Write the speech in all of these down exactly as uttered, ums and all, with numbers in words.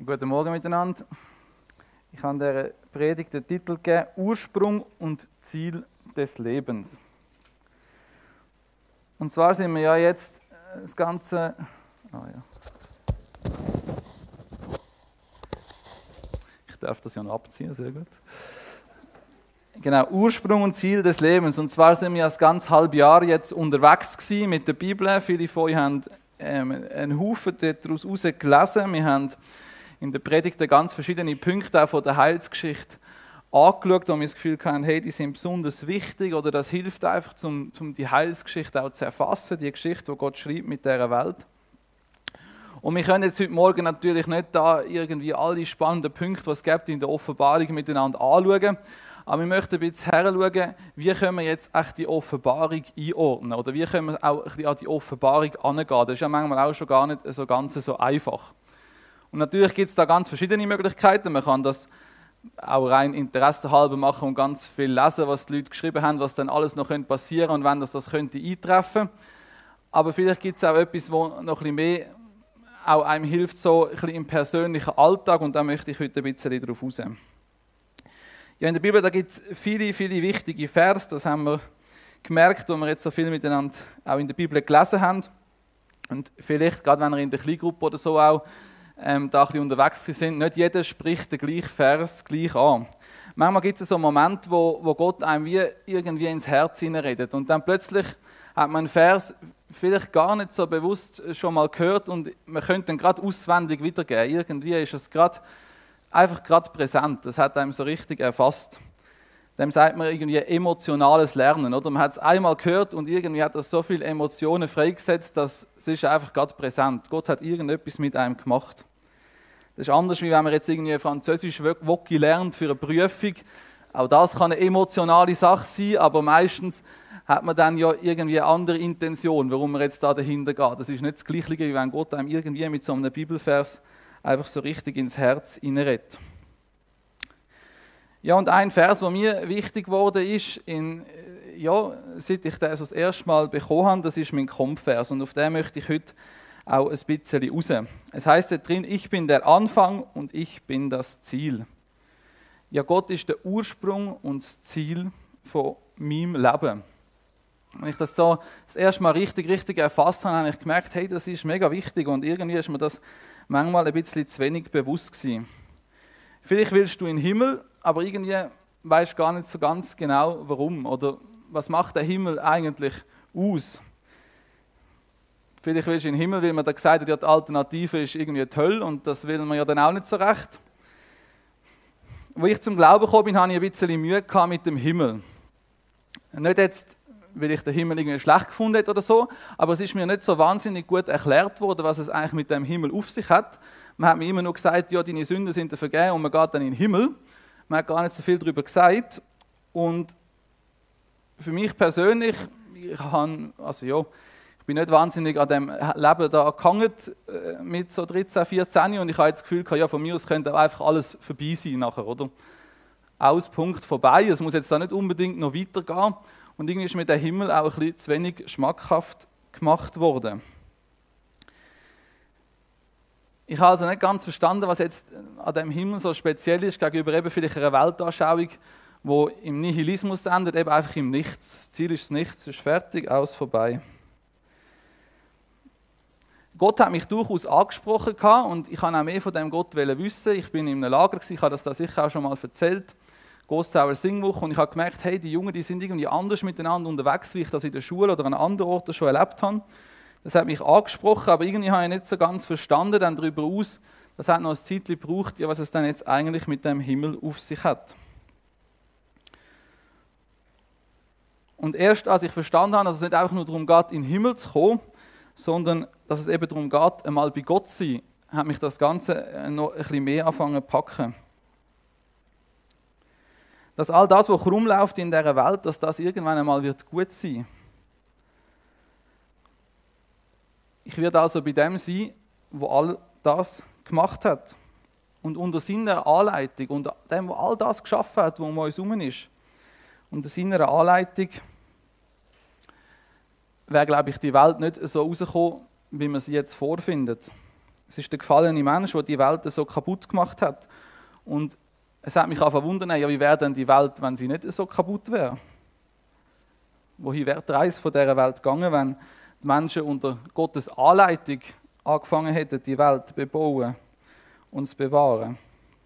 Guten Morgen miteinander. Ich habe der Predigt den Titel gegeben: Ursprung und Ziel des Lebens. Und zwar sind wir ja jetzt das Ganze. Oh ja. Ich darf das ja noch abziehen, sehr gut. Genau, Ursprung und Ziel des Lebens. Und zwar sind wir das ganze halbe Jahr jetzt unterwegs gewesen mit der Bibel. Viele von euch haben ähm, einen Haufen daraus gelesen. Wir haben in der Predigt ganz verschiedene Punkte auch von der Heilsgeschichte angeschaut, wo wir das Gefühl hatten, hey, die sind besonders wichtig oder das hilft einfach, um, um die Heilsgeschichte auch zu erfassen, die Geschichte, die Gott schreibt mit dieser Welt. Und wir können jetzt heute Morgen natürlich nicht da irgendwie alle spannenden Punkte, die es gibt in der Offenbarung, miteinander anschauen. Aber wir möchten ein bisschen heranschauen, wie können wir jetzt echt die Offenbarung einordnen oder wie können wir auch ein bisschen an die Offenbarung herangehen. Das ist ja manchmal auch schon gar nicht so ganz so einfach. Und natürlich gibt es da ganz verschiedene Möglichkeiten. Man kann das auch rein interessenhalber machen und ganz viel lesen, was die Leute geschrieben haben, was dann alles noch passieren könnte und wenn das, das könnte eintreffen. Aber vielleicht gibt es auch etwas, wo noch ein bisschen mehr auch einem hilft, so ein bisschen im persönlichen Alltag, und da möchte ich heute ein bisschen darauf raus. Ja, in der Bibel gibt es viele, viele wichtige Verse, das haben wir gemerkt, wo wir jetzt so viel miteinander auch in der Bibel gelesen haben. Und vielleicht, gerade wenn ihr in der Kleingruppe oder so auch ähm, da ein bisschen unterwegs sind, nicht jeder spricht den gleichen Vers gleich an. Manchmal gibt es so Momente, wo, wo Gott einem wie irgendwie ins Herz hineinredet und dann plötzlich hat man einen Vers vielleicht gar nicht so bewusst schon mal gehört und man könnte ihn gerade auswendig wiedergeben. Irgendwie ist es gerade einfach gerade präsent. Das hat einem so richtig erfasst. Dem sagt man irgendwie emotionales Lernen. Oder? Man hat es einmal gehört und irgendwie hat das so viele Emotionen freigesetzt, dass es ist einfach gerade präsent. Gott hat irgendetwas mit einem gemacht. Das ist anders, wie wenn man jetzt irgendwie Französisch Wocki lernt für eine Prüfung. Auch das kann eine emotionale Sache sein, aber meistens hat man dann ja irgendwie eine andere Intention, warum man jetzt da dahinter geht. Das ist nicht das Gleiche, wie wenn Gott einem irgendwie mit so einem Bibelvers einfach so richtig ins Herz hineinredet. Ja, und ein Vers, der mir wichtig geworden ist, in, ja, seit ich den so das erste Mal bekommen habe, das ist mein Kompvers. Und auf den möchte ich heute auch ein bisschen raus. Es heißt da drin: Ich bin der Anfang und ich bin das Ziel. Ja, Gott ist der Ursprung und das Ziel von meinem Leben. Als ich das so das erste Mal richtig, richtig erfasst habe, habe ich gemerkt, hey, das ist mega wichtig und irgendwie ist mir das manchmal ein bisschen zu wenig bewusst gewesen. Vielleicht willst du in den Himmel, aber irgendwie weißt du gar nicht so ganz genau, warum oder was macht der Himmel eigentlich aus. Vielleicht willst du in den Himmel, weil man da gesagt hat, ja, die Alternative ist irgendwie die Hölle und das will man ja dann auch nicht so recht. Als ich zum Glauben gekommen bin, hatte ich ein bisschen Mühe gehabt mit dem Himmel. Nicht jetzt, weil ich den Himmel irgendwie schlecht gefunden hätte oder so, aber es ist mir nicht so wahnsinnig gut erklärt worden, was es eigentlich mit dem Himmel auf sich hat. Man hat mir immer nur gesagt, ja, deine Sünden sind dir vergeben und man geht dann in den Himmel. Man hat gar nicht so viel darüber gesagt. Und für mich persönlich, ich, habe, also ja, ich bin nicht wahnsinnig an dem Leben da gehangen mit so dreizehn, vierzehn und ich habe jetzt das Gefühl, ja, von mir aus könnte einfach alles vorbei sein nachher, oder? Aus, Punkt, vorbei. Es muss jetzt da nicht unbedingt noch weitergehen. Und irgendwie ist mir der Himmel auch ein bisschen zu wenig schmackhaft gemacht worden. Ich habe also nicht ganz verstanden, was jetzt an dem Himmel so speziell ist, gegenüber eben vielleicht einer Weltanschauung, die im Nihilismus endet, eben einfach im Nichts. Das Ziel ist das Nichts, es ist fertig, aus, vorbei. Gott hat mich durchaus angesprochen und ich wollte auch mehr von dem Gott wissen. Ich bin in einem Lager, ich habe das da sicher auch schon mal erzählt. Gosszauer Singwoche, und ich habe gemerkt, hey, die Jungen, die sind irgendwie anders miteinander unterwegs, wie ich das in der Schule oder an anderen Orten schon erlebt habe. Das hat mich angesprochen, aber irgendwie habe ich nicht so ganz verstanden dann darüber aus, das hat noch ein Zeitchen gebraucht, ja, was es dann jetzt eigentlich mit dem Himmel auf sich hat. Und erst als ich verstanden habe, dass es nicht einfach nur darum geht, in den Himmel zu kommen, sondern dass es eben darum geht, einmal bei Gott zu sein, hat mich das Ganze noch ein bisschen mehr angefangen zu packen. Dass all das, was rumläuft in dieser Welt, dass das irgendwann einmal wird gut sein wird. Ich werde also bei dem sein, der all das gemacht hat. Und unter seiner Anleitung, unter dem, der all das geschaffen hat, was um uns herum ist, unter seiner Anleitung wäre, glaube ich, die Welt nicht so rausgekommen, wie man sie jetzt vorfindet. Es ist der gefallene Mensch, der die Welt so kaputt gemacht hat. Und es hat mich auch verwundert, ja, wie wäre denn die Welt, wenn sie nicht so kaputt wäre? Wohin wäre die Reise von dieser Welt gegangen, wenn die Menschen unter Gottes Anleitung angefangen hätten, die Welt zu bebauen und zu bewahren?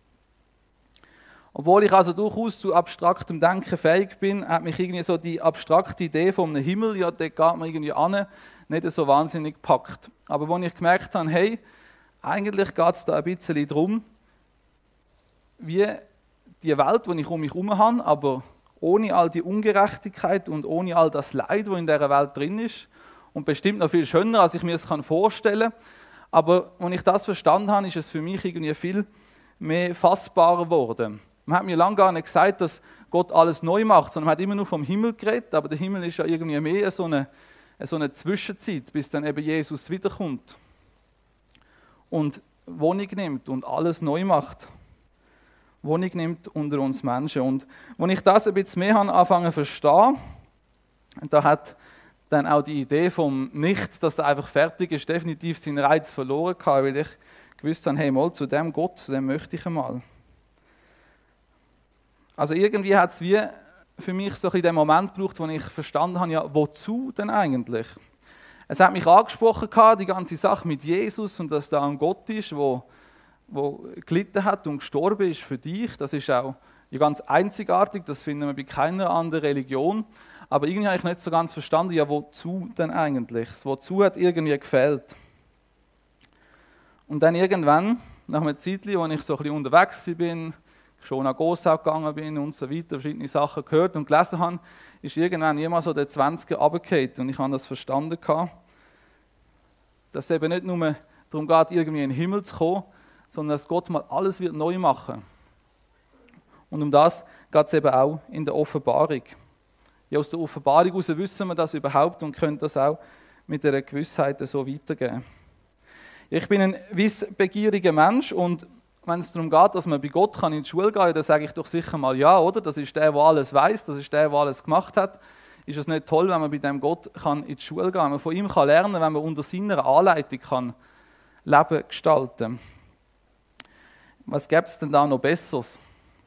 Obwohl ich also durchaus zu abstraktem Denken fähig bin, hat mich irgendwie so die abstrakte Idee vom Himmel, ja, dort geht man irgendwie an, nicht so wahnsinnig gepackt. Aber als ich gemerkt habe, hey, eigentlich geht es da ein bisschen darum, wie die Welt, die ich um mich herum habe, aber ohne all die Ungerechtigkeit und ohne all das Leid, das in dieser Welt drin ist, und bestimmt noch viel schöner, als ich mir es vorstellen kann. Aber als ich das verstanden habe, ist es für mich irgendwie viel mehr fassbarer geworden. Man hat mir lange gar nicht gesagt, dass Gott alles neu macht, sondern man hat immer nur vom Himmel geredet, aber der Himmel ist ja irgendwie mehr so eine, so eine Zwischenzeit, bis dann eben Jesus wiederkommt und Wohnung nimmt und alles neu macht. Wohnung nimmt unter uns Menschen. Und als ich das ein bisschen mehr habe, angefangen zu verstehen, da hat dann auch die Idee vom Nichts, dass er einfach fertig ist, definitiv seinen Reiz verloren gehabt, weil ich gewusst habe, hey, mal zu dem Gott, zu dem möchte ich einmal. Also irgendwie hat es wie für mich so in dem Moment gebraucht, wo ich verstanden habe, ja, wozu denn eigentlich? Es hat mich angesprochen gehabt, die ganze Sache mit Jesus und dass da ein Gott ist, wo, wo gelitten hat und gestorben ist für dich. Das ist auch ganz einzigartig, das finden wir bei keiner anderen Religion. Aber irgendwie habe ich nicht so ganz verstanden, ja, wozu denn eigentlich? Das Wozu hat irgendwie gefehlt. Und dann irgendwann, nach einer Zeit, wo ich so ein bisschen unterwegs bin, schon nach Gossau gegangen bin und so weiter, verschiedene Sachen gehört und gelesen habe, ist irgendwann immer so der zwanziger runtergefallen und ich habe das verstanden, dass es eben nicht nur darum geht, irgendwie in den Himmel zu kommen, sondern dass Gott mal alles wird neu machen. Und um das geht es eben auch in der Offenbarung. Ja, aus der Offenbarung heraus wissen wir das überhaupt und können das auch mit einer Gewissheit so weitergeben. Ich bin ein wissbegieriger Mensch und wenn es darum geht, dass man bei Gott kann in die Schule gehen kann, dann sage ich doch sicher mal ja, oder? Das ist der, der alles weiß, das ist der, der alles gemacht hat. Ist es nicht toll, wenn man bei dem Gott kann in die Schule gehen kann, wenn man von ihm kann lernen kann, wenn man unter seiner Anleitung kann Leben gestalten kann? Was gibt es denn da noch Besseres?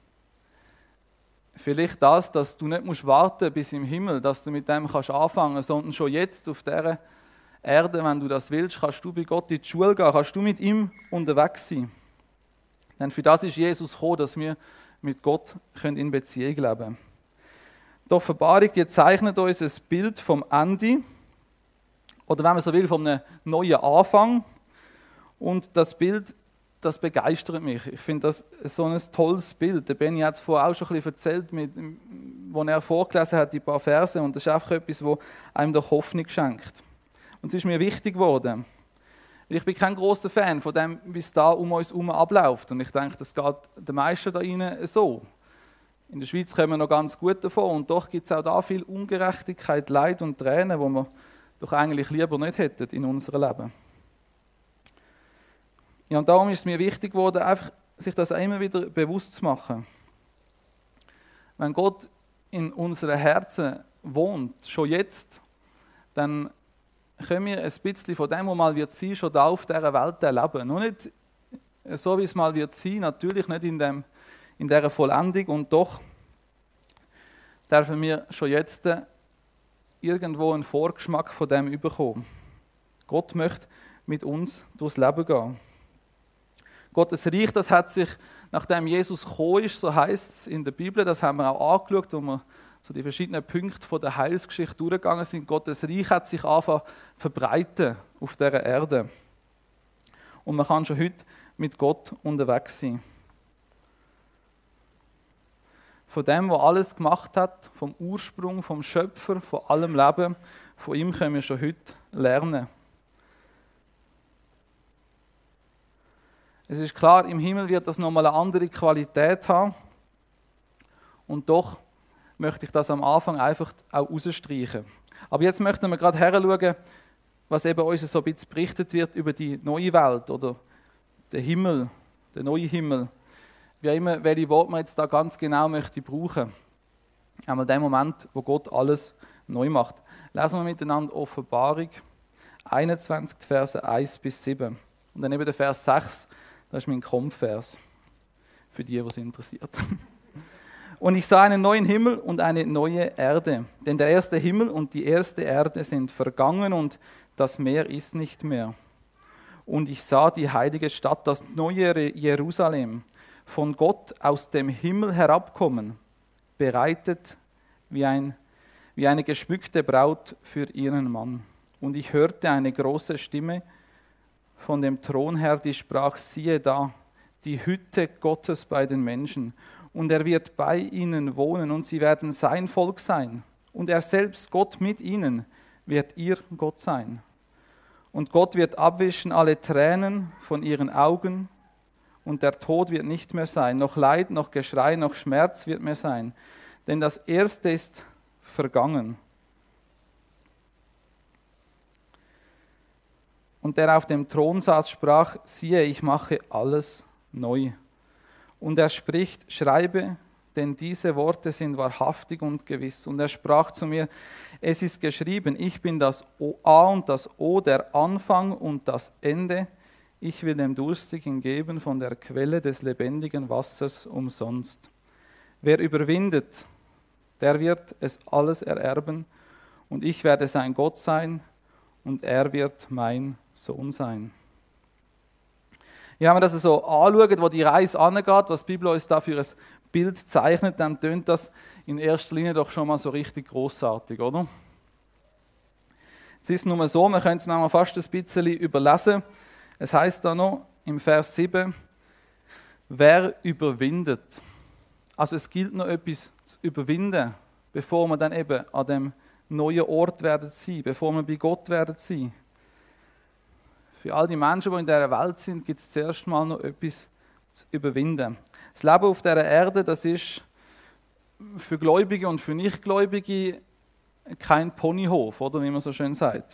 Vielleicht das, dass du nicht musst warten bis im Himmel, dass du mit dem kannst anfangen, sondern schon jetzt auf dieser Erde, wenn du das willst, kannst du bei Gott in die Schule gehen, kannst du mit ihm unterwegs sein. Denn für das ist Jesus gekommen, dass wir mit Gott in Beziehung leben können. Die Offenbarung, die zeichnet uns ein Bild vom Ende, oder wenn man so will, von einem neuen Anfang. Und das Bild, das begeistert mich. Ich finde das so ein tolles Bild. Der Benni hat es vorher auch schon ein bisschen erzählt, mit, wo er vorgelesen hat, die paar Verse. Und das ist einfach etwas, das einem doch Hoffnung schenkt. Und es ist mir wichtig geworden. Ich bin kein großer Fan von dem, wie es da um uns herum abläuft. Und ich denke, das geht den meisten da rein so. In der Schweiz kommen wir noch ganz gut davon. Und doch gibt es auch da viel Ungerechtigkeit, Leid und Tränen, die wir doch eigentlich lieber nicht hätten in unserem Leben. Ja, und darum ist es mir wichtig geworden, einfach sich das auch immer wieder bewusst zu machen. Wenn Gott in unseren Herzen wohnt, schon jetzt, dann können wir ein bisschen von dem, was mal wird sein, schon da auf dieser Welt erleben. Nur nicht so, wie es mal wird sein, natürlich nicht in, dem, in dieser Vollendung. Und doch dürfen wir schon jetzt irgendwo einen Vorgeschmack von dem bekommen. Gott möchte mit uns durchs Leben gehen. Gottes Reich, das hat sich, nachdem Jesus gekommen ist, so heisst es in der Bibel, das haben wir auch angeschaut, wo wir so die verschiedenen Punkte von der Heilsgeschichte durchgegangen sind. Gottes Reich hat sich angefangen zu verbreiten auf dieser Erde. Und man kann schon heute mit Gott unterwegs sein. Von dem, der alles gemacht hat, vom Ursprung, vom Schöpfer, von allem Leben, von ihm können wir schon heute lernen. Es ist klar, im Himmel wird das nochmal eine andere Qualität haben. Und doch möchte ich das am Anfang einfach auch rausstreichen. Aber jetzt möchten wir gerade heranschauen, was eben uns so ein bisschen berichtet wird über die neue Welt oder den Himmel, den neuen Himmel. Wie immer, welche Worte man jetzt da ganz genau möchte brauchen. Einmal den Moment, wo Gott alles neu macht. Lesen wir miteinander Offenbarung einundzwanzig, Verse eins bis sieben. Und dann eben der Vers sechs, das ist mein Kompvers, für die, die es interessiert. Und ich sah einen neuen Himmel und eine neue Erde, denn der erste Himmel und die erste Erde sind vergangen und das Meer ist nicht mehr. Und ich sah die heilige Stadt, das neue Jerusalem, von Gott aus dem Himmel herabkommen, bereitet wie, ein, wie eine geschmückte Braut für ihren Mann. Und ich hörte eine große Stimme von dem Thron her, die sprach, siehe da, die Hütte Gottes bei den Menschen. Und er wird bei ihnen wohnen und sie werden sein Volk sein. Und er selbst, Gott mit ihnen, wird ihr Gott sein. Und Gott wird abwischen alle Tränen von ihren Augen und der Tod wird nicht mehr sein. Noch Leid, noch Geschrei, noch Schmerz wird mehr sein. Denn das Erste ist vergangen. Und der auf dem Thron saß, sprach, siehe, ich mache alles neu. Und er spricht, schreibe, denn diese Worte sind wahrhaftig und gewiss. Und er sprach zu mir, es ist geschrieben, ich bin das A und das O, der Anfang und das Ende. Ich will dem Durstigen geben von der Quelle des lebendigen Wassers umsonst. Wer überwindet, der wird es alles ererben. Und ich werde sein Gott sein und er wird mein Sohn sein. Ja, wenn wir das so anschauen, wo die Reise angeht, was die Bibel uns da für ein Bild zeichnet, dann tönt das in erster Linie doch schon mal so richtig grossartig, oder? Es ist nur so, man könnte es manchmal fast ein bisschen überlesen. Es heißt da noch im Vers sieben, wer überwindet. Also es gilt noch etwas zu überwinden, bevor wir dann eben an dem neuen Ort werden sein, bevor wir bei Gott werden sein. Für all die Menschen, die in dieser Welt sind, gibt es zuerst mal noch etwas zu überwinden. Das Leben auf dieser Erde, das ist für Gläubige und für Nichtgläubige kein Ponyhof, oder wie man so schön sagt.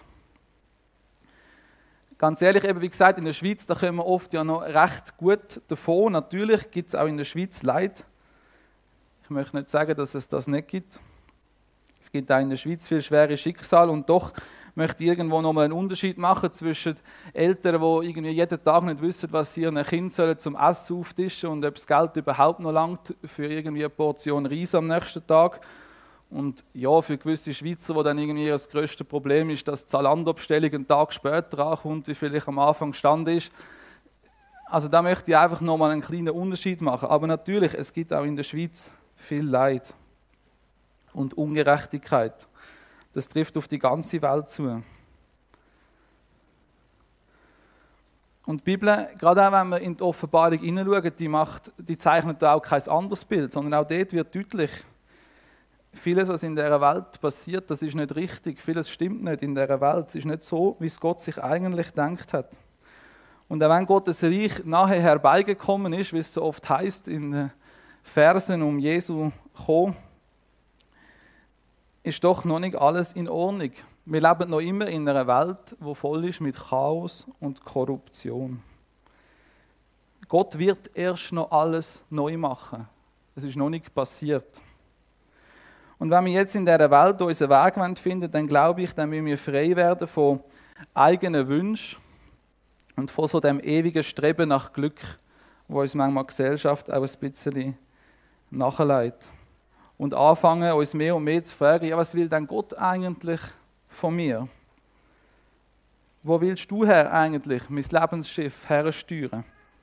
Ganz ehrlich, eben wie gesagt, in der Schweiz, da kommen wir oft ja noch recht gut davon. Natürlich gibt es auch in der Schweiz Leid. Ich möchte nicht sagen, dass es das nicht gibt. Es gibt auch in der Schweiz viel schwere Schicksale und doch möchte ich irgendwo noch mal einen Unterschied machen zwischen Eltern, die irgendwie jeden Tag nicht wissen, was sie ihren Kindern zum Essen auftischen und ob das Geld überhaupt noch langt für irgendwie eine Portion Reis am nächsten Tag. Und ja, für gewisse Schweizer, wo dann irgendwie das grösste Problem ist, dass die Zalando-Bestellung einen Tag später ankommt, wie vielleicht am Anfang stand ist. Also da möchte ich einfach noch mal einen kleinen Unterschied machen. Aber natürlich, es gibt auch in der Schweiz viel Leid und Ungerechtigkeit. Das trifft auf die ganze Welt zu. Und die Bibel, gerade auch wenn wir in die Offenbarung hineinschauen, die, macht, die zeichnet da auch kein anderes Bild, sondern auch dort wird deutlich, vieles, was in dieser Welt passiert, das ist nicht richtig, vieles stimmt nicht in dieser Welt, es ist nicht so, wie es Gott sich eigentlich gedacht hat. Und auch wenn Gottes Reich nachher herbeigekommen ist, wie es so oft heißt in den Versen um Jesu kommen, ist doch noch nicht alles in Ordnung. Wir leben noch immer in einer Welt, die voll ist mit Chaos und Korruption. Gott wird erst noch alles neu machen. Es ist noch nicht passiert. Und wenn wir jetzt in dieser Welt unseren Weg finden wollen, dann glaube ich, dann müssen wir frei werden von eigenen Wünschen und von so dem ewigen Streben nach Glück, wo uns manchmal die Gesellschaft auch ein bisschen nachleitet. Und anfangen, uns mehr und mehr zu fragen, ja, was will denn Gott eigentlich von mir? Wo willst du, Herr, eigentlich mein Lebensschiff hersteuern?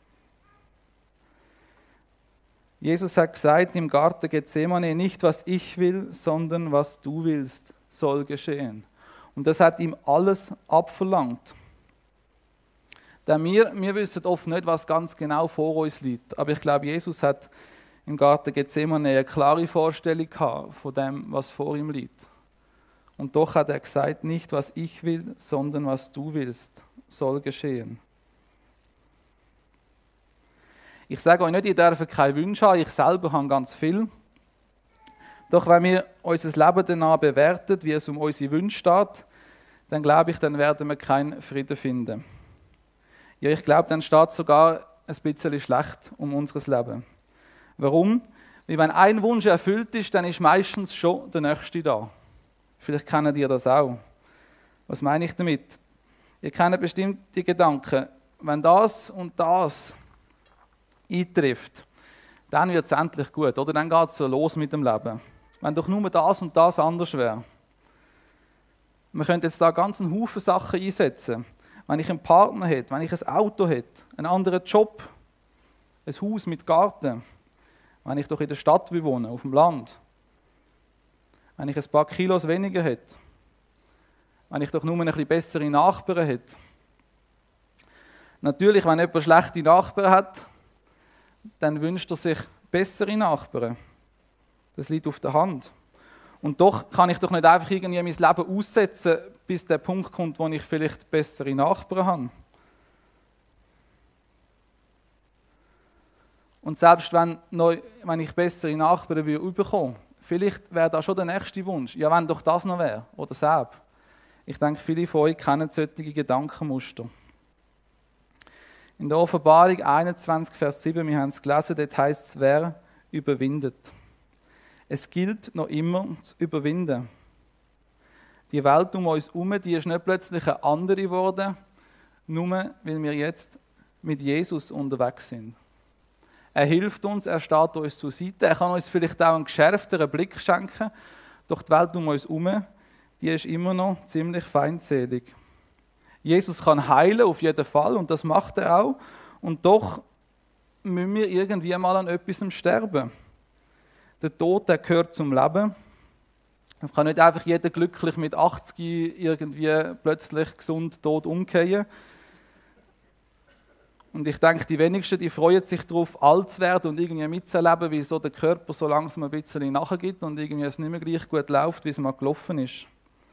Jesus hat gesagt im Garten Gethsemane, nicht was ich will, sondern was du willst, soll geschehen. Und das hat ihm alles abverlangt. Denn wir, wir wissen oft nicht, was ganz genau vor uns liegt. Aber ich glaube, Jesus hat im Garten Gethsemane eine klare Vorstellung gehabt von dem, was vor ihm liegt. Und doch hat er gesagt, nicht was ich will, sondern was du willst, soll geschehen. Ich sage euch nicht, ihr dürft keine Wünsche haben, ich selber habe ganz viel. Doch wenn wir unser Leben danach bewerten, wie es um unsere Wünsche steht, dann glaube ich, dann werden wir keinen Frieden finden. Ja, ich glaube, dann steht es sogar ein bisschen schlecht um unser Leben. Warum? Weil wenn ein Wunsch erfüllt ist, dann ist meistens schon der nächste da. Vielleicht kennt ihr das auch. Was meine ich damit? Ihr kennt bestimmt die Gedanken, wenn das und das eintrifft, dann wird es endlich gut, oder? Dann geht es so los mit dem Leben. Wenn doch nur das und das anders wäre. Man könnte jetzt da ganz einen Haufen Sachen einsetzen. Wenn ich einen Partner hätte, wenn ich ein Auto hätte, einen anderen Job, ein Haus mit Garten, wenn ich doch in der Stadt wohne, auf dem Land, wenn ich ein paar Kilos weniger hätte, wenn ich doch nur ein bisschen bessere Nachbarn hätte. Natürlich, wenn jemand schlechte Nachbarn hat, dann wünscht er sich bessere Nachbarn. Das liegt auf der Hand. Und doch kann ich doch nicht einfach irgendwie mein Leben aussetzen, bis der Punkt kommt, wo ich vielleicht bessere Nachbarn habe. Und selbst wenn, neu, wenn ich bessere Nachbarn bekomme, vielleicht wäre das schon der nächste Wunsch. Ja, wenn doch das noch wäre, oder selbst. Ich denke, viele von euch kennen solche Gedankenmuster. In der Offenbarung einundzwanzig, Vers sieben, wir haben es gelesen, dort heisst es, wer überwindet. Es gilt noch immer zu überwinden. Die Welt um uns herum, die ist nicht plötzlich eine andere geworden, nur weil wir jetzt mit Jesus unterwegs sind. Er hilft uns, er steht uns zur Seite, er kann uns vielleicht auch einen geschärfteren Blick schenken, doch die Welt um uns herum, die ist immer noch ziemlich feindselig. Jesus kann heilen, auf jeden Fall, und das macht er auch, und doch müssen wir irgendwie mal an etwas sterben. Der Tod, der gehört zum Leben. Es kann nicht einfach jeder glücklich mit achtzig irgendwie plötzlich gesund tot umkehren. Und ich denke, die wenigsten die freuen sich darauf, alt zu werden und irgendwie mitzuerleben, wie so der Körper so langsam ein bisschen nachgibt und irgendwie es nicht mehr gleich gut läuft, wie es mal gelaufen ist.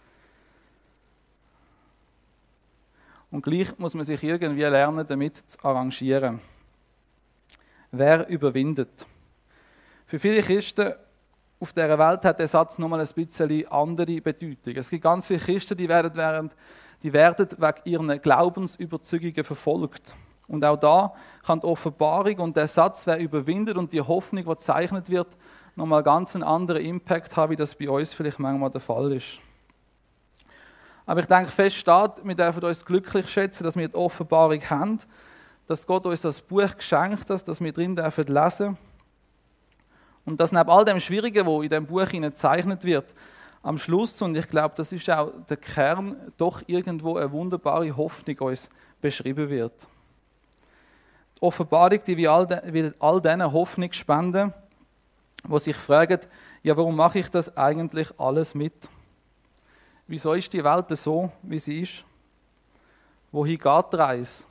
Und gleich muss man sich irgendwie lernen, damit zu arrangieren. Wer überwindet? Für viele Christen auf dieser Welt hat der Satz nochmal ein bisschen andere Bedeutung. Es gibt ganz viele Christen, die werden, während, die werden wegen ihren Glaubensüberzeugungen verfolgt. Und auch da kann die Offenbarung und der Satz, wer überwindet und die Hoffnung, die gezeichnet wird, nochmal ganz einen anderen Impact haben, wie das bei uns vielleicht manchmal der Fall ist. Aber ich denke, fest steht, wir dürfen uns glücklich schätzen, dass wir die Offenbarung haben, dass Gott uns das Buch geschenkt hat, dass wir drin dürfen lesen. Und dass neben all dem Schwierigen, was in diesem Buch gezeichnet wird, am Schluss, und ich glaube, das ist auch der Kern, doch irgendwo eine wunderbare Hoffnung uns beschrieben wird. Die Offenbarung, die will all, de, will all denen Hoffnung spenden, die sich fragen, ja, warum mache ich das eigentlich alles mit? Wieso ist die Welt so, wie sie ist? Wohin geht die Reise?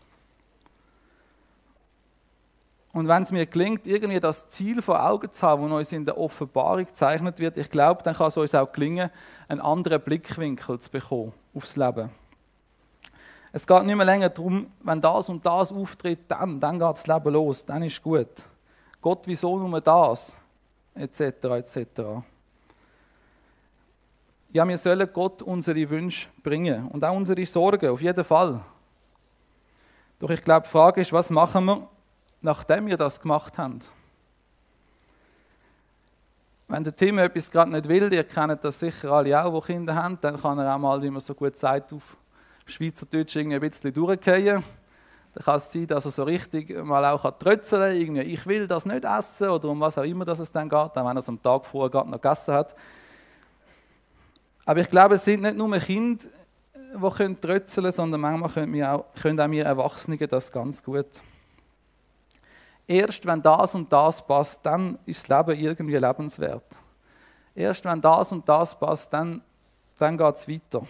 Und wenn es mir gelingt, irgendwie das Ziel vor Augen zu haben, das uns in der Offenbarung gezeichnet wird, ich glaube, dann kann es uns auch gelingen, einen anderen Blickwinkel zu bekommen aufs Leben. Es geht nicht mehr länger darum, wenn das und das auftritt, dann, dann geht das Leben los, dann ist gut. Gott, wieso nur das? Etc. et cetera. Ja, wir sollen Gott unsere Wünsche bringen und auch unsere Sorgen, auf jeden Fall. Doch ich glaube, die Frage ist, was machen wir, nachdem wir das gemacht haben? Wenn der Tim etwas gerade nicht will, ihr kennt das sicher alle auch, die Kinder haben, dann kann er auch mal, wie man so gut sagt, auf Schweizerdeutsch irgendwie ein bisschen durchgehen. Dann kann es sein, dass er so richtig mal auch trötzeln kann, irgendwie, ich will das nicht essen oder um was auch immer dass es dann geht, auch wenn er es am Tag vorher gerade noch gegessen hat. Aber ich glaube, es sind nicht nur Kinder, die trötzeln können, sondern manchmal können, wir auch, können auch wir Erwachsene das ganz gut. Erst wenn das und das passt, dann ist das Leben irgendwie lebenswert. Erst wenn das und das passt, dann, dann geht es weiter.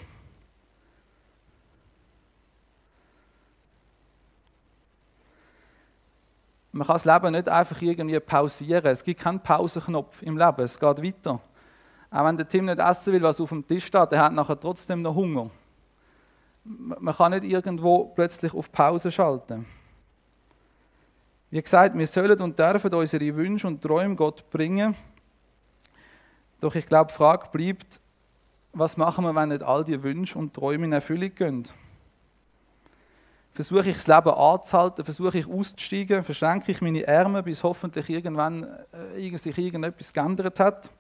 Man kann das Leben nicht einfach irgendwie pausieren. Es gibt keinen Pausenknopf im Leben, es geht weiter. Auch wenn der Tim nicht essen will, was auf dem Tisch steht, der hat nachher trotzdem noch Hunger. Man kann nicht irgendwo plötzlich auf Pause schalten. Wie gesagt, wir sollen und dürfen unsere Wünsche und Träume Gott bringen. Doch ich glaube, die Frage bleibt, was machen wir, wenn nicht all die Wünsche und Träume in Erfüllung gehen? Versuche ich das Leben anzuhalten, versuche ich auszusteigen, verschränke ich meine Ärmel, bis hoffentlich irgendwann äh, sich irgendetwas geändert hat?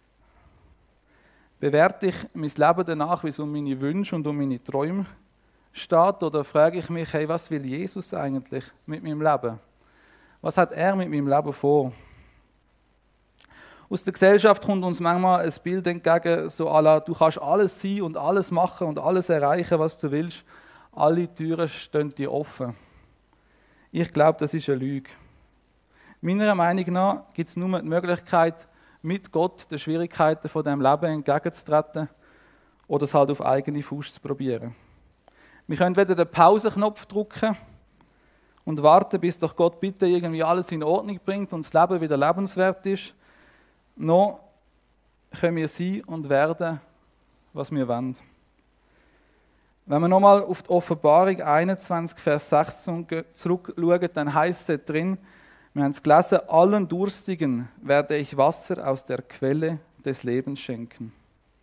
Bewerte ich mein Leben danach, wie es um meine Wünsche und um meine Träume steht, oder frage ich mich, hey, was will Jesus eigentlich mit meinem Leben? Was hat er mit meinem Leben vor? Aus der Gesellschaft kommt uns manchmal ein Bild entgegen, so à la, du kannst alles sein und alles machen und alles erreichen, was du willst. Alle Türen stehen dir offen. Ich glaube, das ist eine Lüge. Meiner Meinung nach gibt es nur die Möglichkeit, mit Gott den Schwierigkeiten von diesem Leben entgegenzutreten oder es halt auf eigene Faust zu probieren. Wir können weder den Pausenknopf drücken und warten, bis doch Gott bitte irgendwie alles in Ordnung bringt und das Leben wieder lebenswert ist, noch können wir sein und werden, was wir wollen. Wenn wir nochmal auf die Offenbarung einundzwanzig, Vers sechs zurückschauen, dann heisst es drin, wir haben es gelesen, allen Durstigen werde ich Wasser aus der Quelle des Lebens schenken.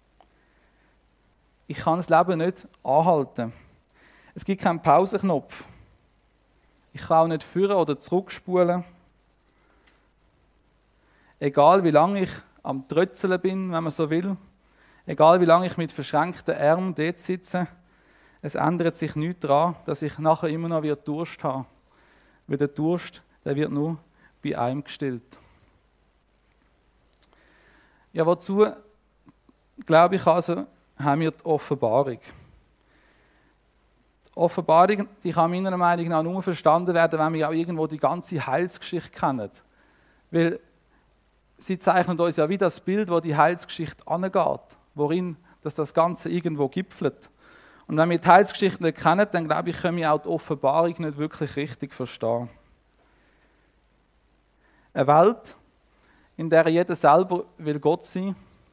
Ich kann das Leben nicht anhalten. Es gibt keinen Pausenknopf. Ich kann auch nicht führen oder zurückspulen. Egal wie lange ich am Trötzeln bin, wenn man so will, egal wie lange ich mit verschränkten Armen dort sitze, es ändert sich nichts daran, dass ich nachher immer noch wieder Durst habe. Weil der Durst, der wird nur bei einem gestillt. Ja, wozu, glaube ich also, haben wir die Offenbarung. Die Offenbarung, die kann meiner Meinung nach nur verstanden werden, wenn wir auch irgendwo die ganze Heilsgeschichte kennen. Weil sie zeichnet uns ja wie das Bild, wo die Heilsgeschichte angeht, worin dass das Ganze irgendwo gipfelt. Und wenn wir die Heilsgeschichte nicht kennen, dann glaube ich, können wir auch die Offenbarung nicht wirklich richtig verstehen. Eine Welt, in der jeder selber will Gott sein,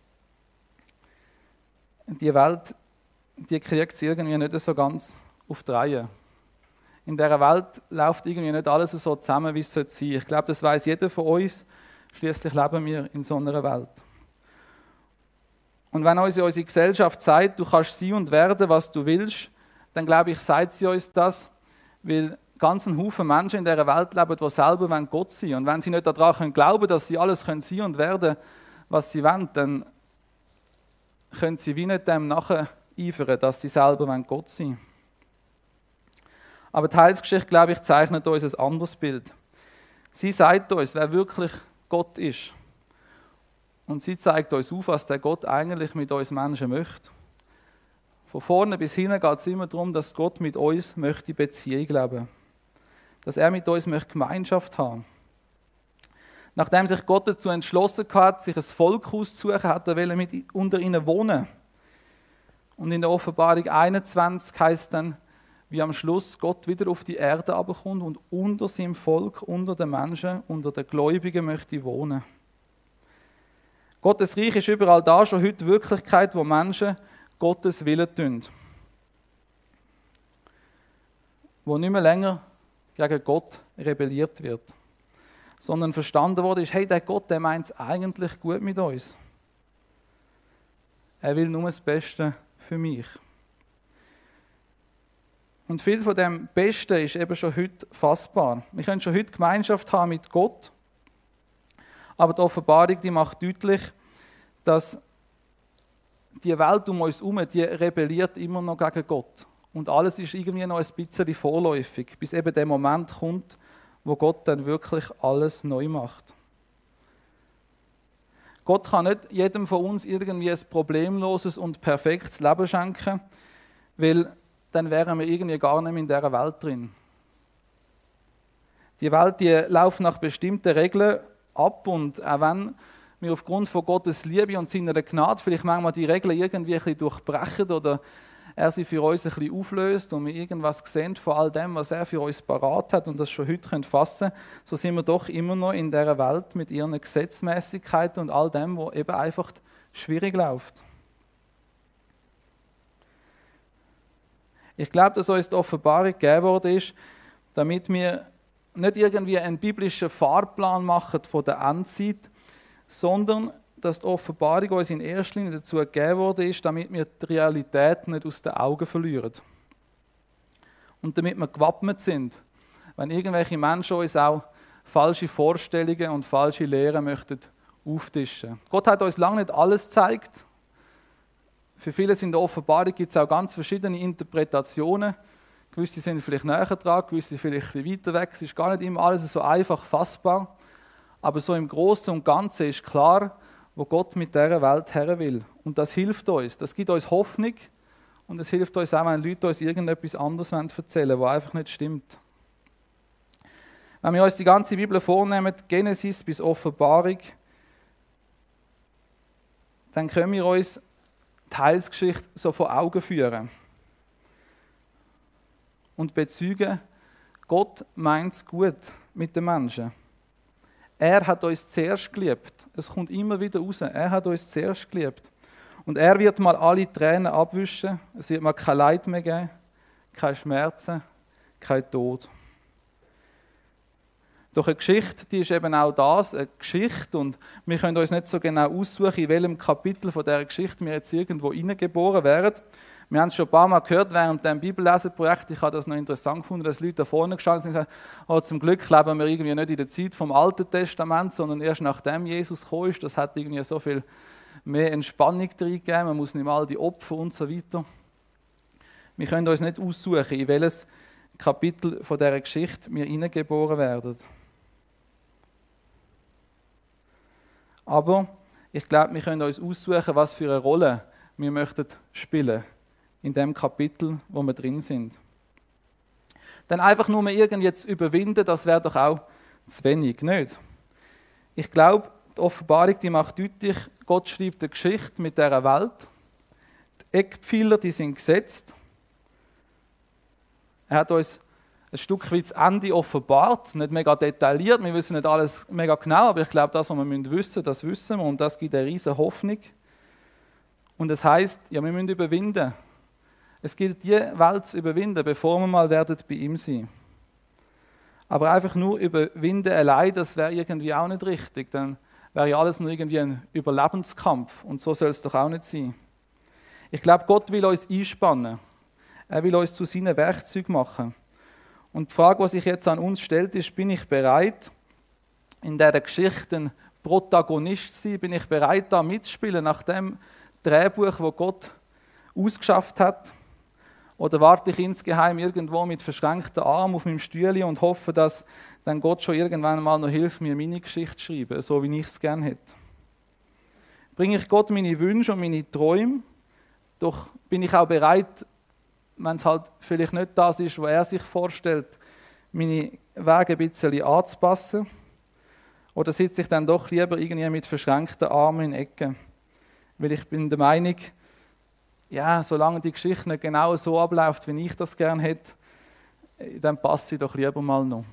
die Welt, die kriegt es irgendwie nicht so ganz auf die Reihe. In dieser Welt läuft irgendwie nicht alles so zusammen, wie es sein sollte. Ich glaube, das weiß jeder von uns. Schließlich leben wir in so einer Welt. Und wenn uns unsere Gesellschaft sagt, du kannst sein und werden, was du willst, dann glaube ich, sagt sie uns das, weil ganz ein Haufen Menschen in dieser Welt leben, die selber Gott sein wollen. Und wenn sie nicht daran glauben können, dass sie alles sein und werden, was sie wollen, dann können sie wie nicht dem nacheifern, dass sie selber Gott sein wollen. Aber die Heilsgeschichte, glaube ich, zeichnet uns ein anderes Bild. Sie sagt uns, wer wirklich Gott ist. Und sie zeigt uns auf, was der Gott eigentlich mit uns Menschen möchte. Von vorne bis hinten geht es immer darum, dass Gott mit uns möchte Beziehung leben. Dass er mit uns möchte Gemeinschaft haben. Nachdem sich Gott dazu entschlossen hat, sich ein Volk auszusuchen, hat er mit unter ihnen wohnen. Und in der Offenbarung einundzwanzig heisst dann, wie am Schluss Gott wieder auf die Erde herabkommt und unter seinem Volk, unter den Menschen, unter den Gläubigen möchte wohnen. Gottes Reich ist überall da schon heute Wirklichkeit, wo Menschen Gottes Willen tun. Wo nicht mehr länger gegen Gott rebelliert wird, sondern verstanden wurde, ist, hey, der Gott, der meint es eigentlich gut mit uns. Er will nur das Beste für mich. Und viel von dem Besten ist eben schon heute fassbar. Wir können schon heute Gemeinschaft haben mit Gott, aber die Offenbarung, die macht deutlich, dass die Welt um uns herum, die rebelliert immer noch gegen Gott. Und alles ist irgendwie noch ein bisschen vorläufig, bis eben der Moment kommt, wo Gott dann wirklich alles neu macht. Gott kann nicht jedem von uns irgendwie ein problemloses und perfektes Leben schenken, weil dann wären wir irgendwie gar nicht mehr in dieser Welt drin. Die Welt, die läuft nach bestimmten Regeln ab und auch wenn wir aufgrund von Gottes Liebe und seiner Gnade vielleicht manchmal die Regeln irgendwie ein bisschen durchbrechen oder er sie für uns ein bisschen auflöst und wir irgendwas sehen von all dem, was er für uns parat hat und das schon heute fassen können, so sind wir doch immer noch in dieser Welt mit ihren Gesetzmäßigkeiten und all dem, was eben einfach schwierig läuft. Ich glaube, dass uns die Offenbarung gegeben worden ist, damit wir nicht irgendwie einen biblischen Fahrplan machen von der Endzeit, sondern dass die Offenbarung uns in erster Linie dazu gegeben worden ist, damit wir die Realität nicht aus den Augen verlieren. Und damit wir gewappnet sind, wenn irgendwelche Menschen uns auch falsche Vorstellungen und falsche Lehren möchten auftischen. Gott hat uns lange nicht alles gezeigt, für viele in der Offenbarung gibt es auch ganz verschiedene Interpretationen. Gewisse sind vielleicht näher dran, gewisse vielleicht ein bisschen weiter weg. Es ist gar nicht immer alles so einfach fassbar. Aber so im Großen und Ganzen ist klar, wo Gott mit dieser Welt her will. Und das hilft uns. Das gibt uns Hoffnung. Und es hilft uns auch, wenn Leute uns irgendetwas anderes erzählen wollen, was einfach nicht stimmt. Wenn wir uns die ganze Bibel vornehmen, Genesis bis Offenbarung, dann können wir uns die Heilsgeschichte so vor Augen führen. Und bezeugen, Gott meint es gut mit den Menschen. Er hat uns zuerst geliebt. Es kommt immer wieder raus. Er hat uns zuerst geliebt. Und er wird mal alle Tränen abwischen. Es wird mal kein Leid mehr geben, keine Schmerzen, kein Tod. Doch eine Geschichte, die ist eben auch das, eine Geschichte. Und wir können uns nicht so genau aussuchen, in welchem Kapitel von dieser Geschichte wir jetzt irgendwo hineingeboren werden. Wir haben es schon ein paar Mal gehört während dem Bibelleseprojekt. Ich habe das noch interessant gefunden, dass Leute da vorne gestanden sind und gesagt haben, oh, zum Glück leben wir irgendwie nicht in der Zeit vom Alten Testament, sondern erst nachdem Jesus gekommen ist. Das hat irgendwie so viel mehr Entspannung drin gegeben. Man muss nicht mal die Opfer und so weiter. Wir können uns nicht aussuchen, in welches Kapitel von dieser Geschichte wir hineingeboren werden. Aber ich glaube, wir können uns aussuchen, was für eine Rolle wir möchten spielen in dem Kapitel, wo wir drin sind. Dann einfach nur irgendwie zu überwinden, das wäre doch auch zu wenig, nicht? Ich glaube, die Offenbarung, die macht deutlich, Gott schreibt eine Geschichte mit dieser Welt. Die Eckpfeiler, die sind gesetzt. Er hat uns ein Stück weit das Ende offenbart, nicht mega detailliert, wir wissen nicht alles mega genau, aber ich glaube, das, was wir wissen müssen, das wissen wir und das gibt eine riesige Hoffnung. Und es heisst, ja, wir müssen überwinden. Es gilt, die Welt zu überwinden, bevor wir mal werden bei ihm sein. Aber einfach nur überwinden allein, das wäre irgendwie auch nicht richtig. Dann wäre ja alles nur irgendwie ein Überlebenskampf. Und so soll es doch auch nicht sein. Ich glaube, Gott will uns einspannen. Er will uns zu seinen Werkzeugen machen. Und die Frage, die sich jetzt an uns stellt, ist, bin ich bereit, in dieser Geschichte ein Protagonist zu sein? Bin ich bereit, da mitzuspielen, nach dem Drehbuch, das Gott ausgeschafft hat? Oder warte ich insgeheim irgendwo mit verschränkten Armen auf meinem Stühle und hoffe, dass dann Gott schon irgendwann mal noch hilft, mir meine Geschichte zu schreiben, so wie ich es gerne hätte? Bringe ich Gott meine Wünsche und meine Träume? Doch bin ich auch bereit, wenn es halt vielleicht nicht das ist, was er sich vorstellt, meine Wege ein bisschen anzupassen? Oder sitze ich dann doch lieber irgendwie mit verschränkten Armen in Ecken? Weil ich bin der Meinung, ja, solange die Geschichte nicht genau so abläuft, wie ich das gerne hätte, dann passt sie doch lieber mal noch.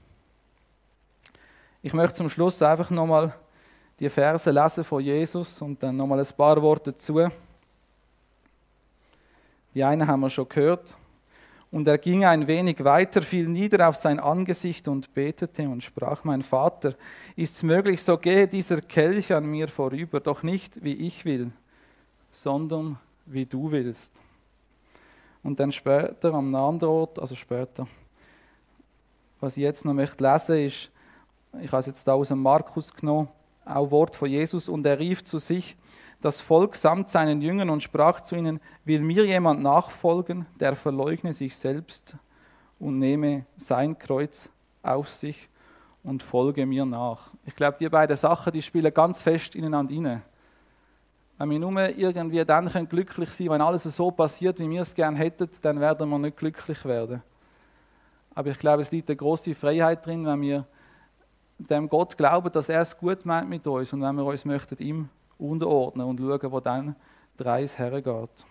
Ich möchte zum Schluss einfach nochmal die Verse lesen von Jesus und dann nochmal ein paar Worte dazu. Die eine haben wir schon gehört. Und er ging ein wenig weiter, fiel nieder auf sein Angesicht und betete und sprach: Mein Vater, ist's möglich, so gehe dieser Kelch an mir vorüber, doch nicht wie ich will, sondern wie du willst. Und dann später am anderen Ort, also später, was ich jetzt noch möchte lesen, ist, ich habe es jetzt da aus dem Markus genommen, auch Wort von Jesus, und er rief zu sich das Volk samt seinen Jüngern und sprach zu ihnen: Will mir jemand nachfolgen, der verleugne sich selbst und nehme sein Kreuz auf sich und folge mir nach. Ich glaube, die beiden Sachen, die spielen ganz fest ineinander hinein. Wenn wir nur irgendwie dann können glücklich sein können, wenn alles so passiert, wie wir es gerne hätten, dann werden wir nicht glücklich werden. Aber ich glaube, es liegt eine grosse Freiheit drin, wenn wir dem Gott glauben, dass er es gut meint mit uns und wenn wir uns möchten ihm unterordnen und schauen, wo dann der Reis hergeht.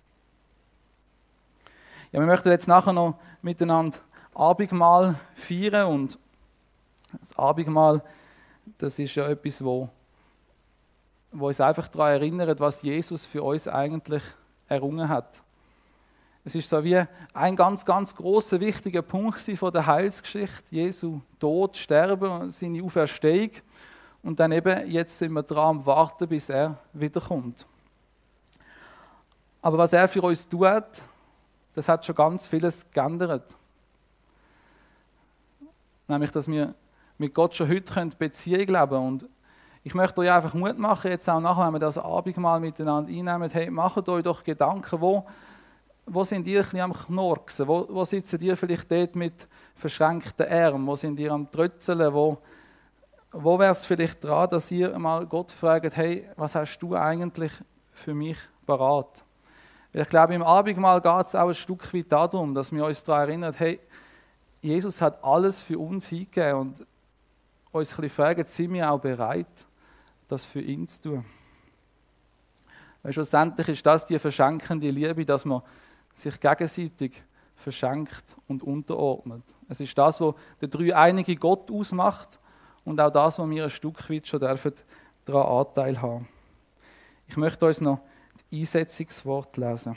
Ja, wir möchten jetzt nachher noch miteinander Abendmahl feiern und das Abendmahl, das ist ja etwas, wo wo uns einfach daran erinnert, was Jesus für uns eigentlich errungen hat. Es ist so wie ein ganz, ganz grosser, wichtiger Punkt von der Heilsgeschichte. Jesu Tod, Sterben, seine Auferstehung. Und dann eben, jetzt sind wir dran am Warten, bis er wiederkommt. Aber was er für uns tut, das hat schon ganz vieles geändert. Nämlich, dass wir mit Gott schon heute Beziehung leben können. Und Ich möchte euch einfach Mut machen, jetzt auch nachher, wenn wir das Abendmahl miteinander einnehmen, hey, macht euch doch Gedanken, wo, wo sind ihr ein bisschen am Knorksen, wo, wo sitzt ihr vielleicht dort mit verschränkten Armen, wo sind ihr am Trötzeln, wo, wo wäre es vielleicht dran, dass ihr mal Gott fragt, hey, was hast du eigentlich für mich parat? Weil ich glaube, im Abendmahl geht es auch ein Stück weit darum, dass wir uns daran erinnern, hey, Jesus hat alles für uns hingegeben und uns ein bisschen fragen, sind wir auch bereit, das für ihn zu tun. Weil schlussendlich ist das die verschenkende Liebe, dass man sich gegenseitig verschenkt und unterordnet. Es ist das, was der dreieinige Gott ausmacht und auch das, was wir ein Stück weit schon dürfen daran Anteil haben. Ich möchte uns noch die Einsetzungswort lesen.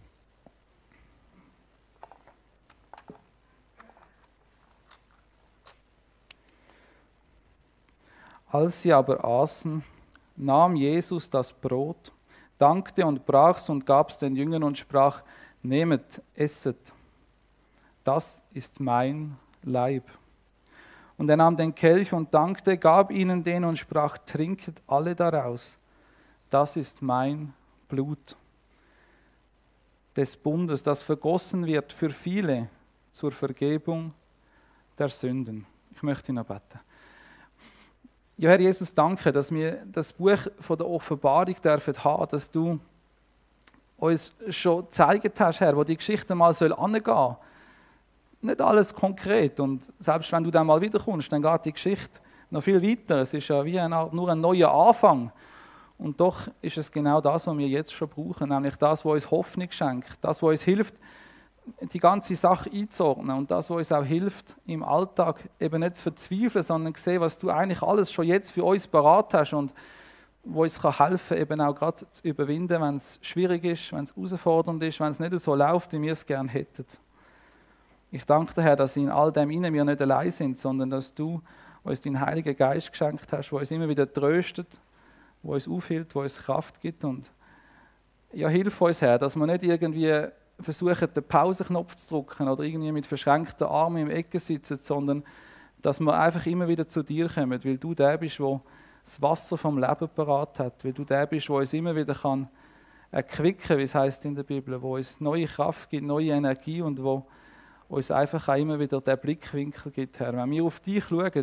Als sie aber aßen, nahm Jesus das Brot, dankte und brach's und gab's den Jüngern und sprach, nehmet, esset, das ist mein Leib. Und er nahm den Kelch und dankte, gab ihnen den und sprach, trinket alle daraus, das ist mein Blut des Bundes, das vergossen wird für viele zur Vergebung der Sünden. Ich möchte noch beten. Ja, Herr Jesus, danke, dass wir das Buch von der Offenbarung dürfen haben, dass du uns schon gezeigt hast, Herr, wo die Geschichte mal soll angehen soll. Nicht alles konkret und selbst wenn du dann mal wiederkommst, dann geht die Geschichte noch viel weiter. Es ist ja wie eine Art, nur ein neuer Anfang. Und doch ist es genau das, was wir jetzt schon brauchen, nämlich das, was uns Hoffnung schenkt, das, was uns hilft, die ganze Sache einzuordnen und das, was uns auch hilft, im Alltag eben nicht zu verzweifeln, sondern zu sehen, was du eigentlich alles schon jetzt für uns parat hast und wo uns helfen kann, eben auch gerade zu überwinden, wenn es schwierig ist, wenn es herausfordernd ist, wenn es nicht so läuft, wie wir es gerne hätten. Ich danke dir, Herr, dass in all dem innen wir nicht allein sind, sondern dass du uns deinen Heiligen Geist geschenkt hast, der uns immer wieder tröstet, der uns aufhält, der uns Kraft gibt. Und ja, hilf uns, Herr, dass wir nicht irgendwie versuchen, den Pausenknopf zu drücken oder irgendwie mit verschränkten Armen im Ecke sitzen, sondern dass wir einfach immer wieder zu dir kommen, weil du der bist, der das Wasser vom Leben parat hat, weil du der bist, der uns immer wieder kann erquicken, wie es heißt in der Bibel, wo uns neue Kraft gibt, neue Energie und wo uns einfach auch immer wieder den Blickwinkel gibt, Herr. Wenn wir auf dich schauen,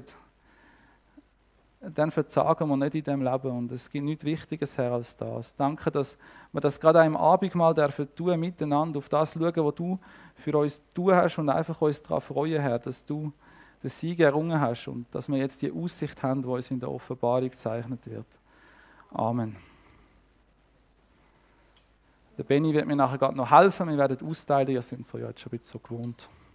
dann verzagen wir nicht in diesem Leben und es gibt nichts Wichtiges, Herr, als das. Danke, dass wir das gerade auch im Abendmahl dürfen tun, miteinander auf das schauen, was du für uns tun hast und einfach uns darauf freuen, Herr, dass du den Sieg errungen hast und dass wir jetzt die Aussicht haben, die uns in der Offenbarung gezeichnet wird. Amen. Der Benni wird mir nachher gerade noch helfen, wir werden austeilen, ihr seid so ja jetzt schon ein bisschen so gewohnt.